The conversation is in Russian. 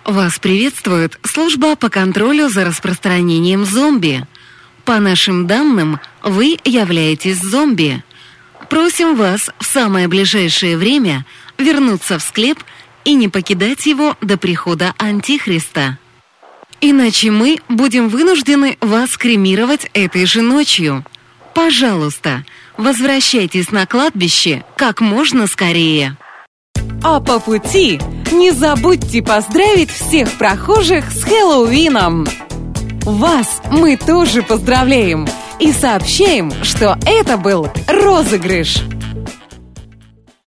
Вас приветствует служба по контролю за распространением зомби. По нашим данным, вы являетесь зомби. Просим вас в самое ближайшее время вернуться в склеп и не покидать его до прихода Антихриста. Иначе мы будем вынуждены вас кремировать этой же ночью. Пожалуйста, возвращайтесь на кладбище как можно скорее. А по пути не забудьте поздравить всех прохожих с Хэллоуином! Вас мы тоже поздравляем и сообщаем, что это был розыгрыш!